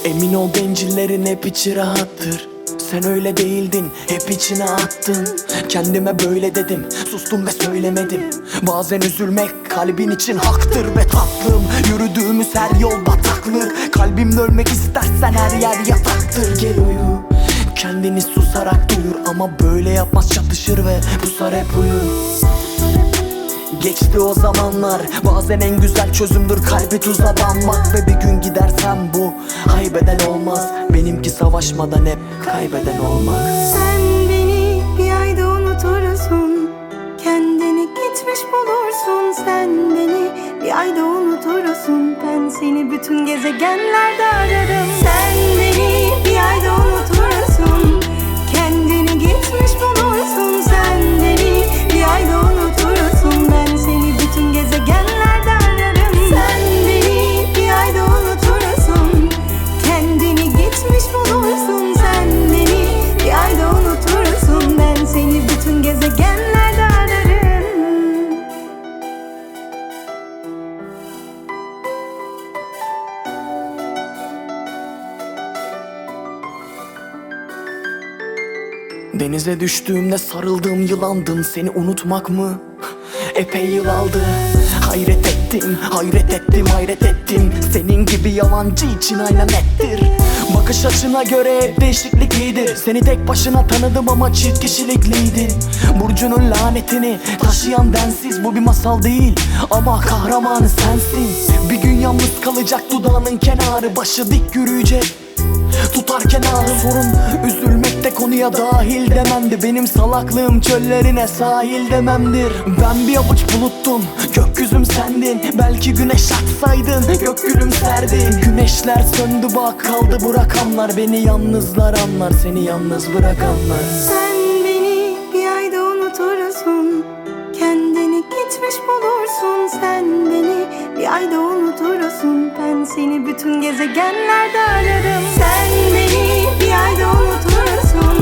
Emin ol bencillerin hep içi rahattır. Sen öyle değildin, hep içine attın. Kendime böyle dedim, sustum ve söylemedim. Bazen üzülmek kalbin için haktır ve tatlım. Yürüdüğümüz her yol bataklık. Kalbimle ölmek istersen her yer yataktır. Gel uyu, kendini susarak duyur. Ama böyle yapmaz, çatışır ve pusar hep uyur. Geçti o zamanlar, bazen en güzel çözümdür kalbi tuza banmak. Ve bir gün gidersem bu kaybeden olmaz. Benimki savaşmadan hep kaybeden olmak. Sen beni bir ayda unutursun, kendini gitmiş bulursun. Sen beni bir ayda unutursun, ben seni bütün gezegenlerde ararım. Sen beni bir ayda unutursun, kendini gitmiş bulursun. Sen beni bir ayda unutursun, ben seni bütün gezegenlerde ararım. Sen beni bir ayda unutursun, kendini gitmiş bulursun. Sen beni bir ayda unutursun, ben seni bütün gezegenlerde ararım. Denize düştüğümde sarıldığım yılandın. Seni unutmak mı? Epey yıl aldı. Hayret ettim, hayret ettim, hayret ettim. Senin gibi yalancı için aynen nettir. Bakış açına göre hep değişikliklidir. Seni tek başına tanıdım ama çift kişilikliydin. Burcunun lanetini taşıyan densiz. Bu bir masal değil ama kahramanı sensin. Bir gün yalnız kalacak dudağının kenarı. Başı dik yürüyecek, tutarken ağır. Sorun üzülmekte konuya dahil dememdi. Benim salaklığım çöllerine sahil dememdir. Ben bir avuç buluttum, gökyüzüm sendin. Belki güneş açsaydın, gök gülümserdi. Güneşler söndü bak, kaldı bu rakamlar. Beni yalnızlar anlar, seni yalnız bırakanlar. Sen beni bir ayda unutursun, kendini gitmiş bulursun. Sen beni bir ayda unutursun, ben seni bütün gezegenlerde ararım. Sen beni bir ayda unutursun,